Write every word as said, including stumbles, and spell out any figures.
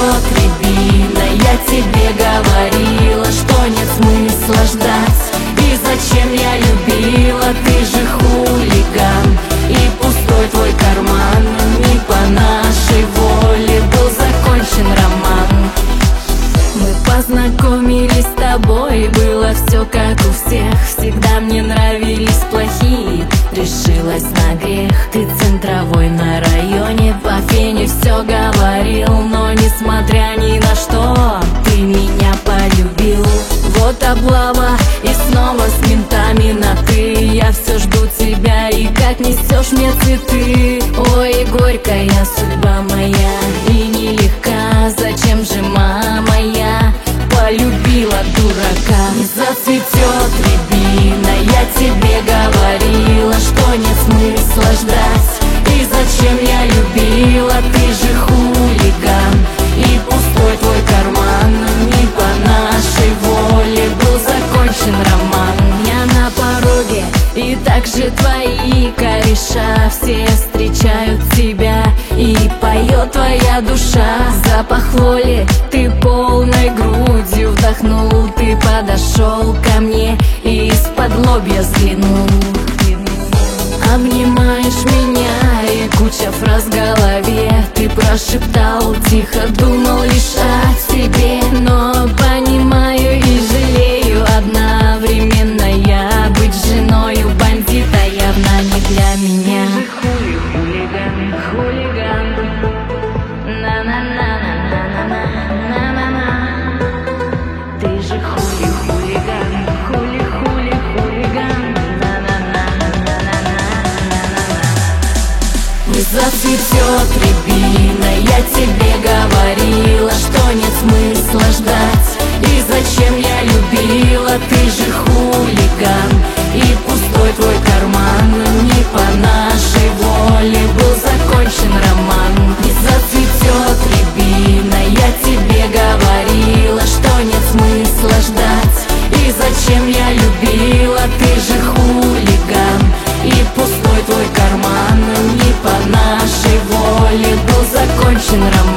цветет рябина. Я тебе говорила, что нет смысла ждать. И зачем я любила, ты же хулиган. И пустой твой карман, не по нашей воле был закончен роман. Мы познакомились с тобой, было все как у всех. Всегда мне нравились плохие, решилась на грех. Ты центровой на районе, по фене все говорил. Но несмотря ни на что, ты меня полюбил. Вот облава и снова с ментами на ты. Я все жду тебя, и как несешь мне цветы. Ой, горькая судьба моя и нелегка. Зачем же мама я полюбила дурака? Не зацветет рябина, я тебе говорила, что нет смысла ждать. И зачем я любила, ты же хулиган. И пустой твой карман, не по нашей воле был закончен роман. Я на пороге, и также твои кореша. Все встречают тебя, и поет твоя душа. Запах воли ты полной грудью вдохнул. Ты подошел ко мне и из-под лобья взглянул. Обнимаешь меня, и куча фраз в голове. Ты прошептал тихо, думал лишь о тебе. Но понимаю и жалею одновременно. Я быть женою бандита явно не для меня. Ты же хулиган, хулиган. На-на-на-на-на-на-на-на-на. Ты же хули, хулиган, хули-хули, хулиган. Не зацветет рябина, я тебе говорила, что нет смысла ждать. И зачем я любила, ты же хулиган. И пустой твой карман, не по нашей воле был закончен роман. Не зацветет рябина, я тебе говорила, что нет смысла ждать. И зачем я любила, ты же хулиган. И пустой твой карман, не по нашей воле был закончен роман.